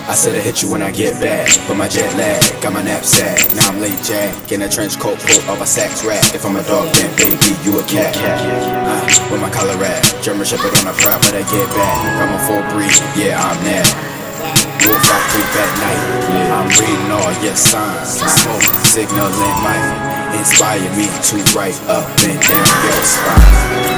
I said I hit you when I get back, but my jet lag got my knapsack. Now I'm late jack, in a trench coat, pull off a sax rack. If I'm a dog, then baby, you a cat. With my collar at, German Shepherd on a prop, but I get back. Got my full breed, yeah, I'm that. Wolf, I creep at night. I'm reading all your signs. Smoke, signaling might inspire me to write up and down your spine.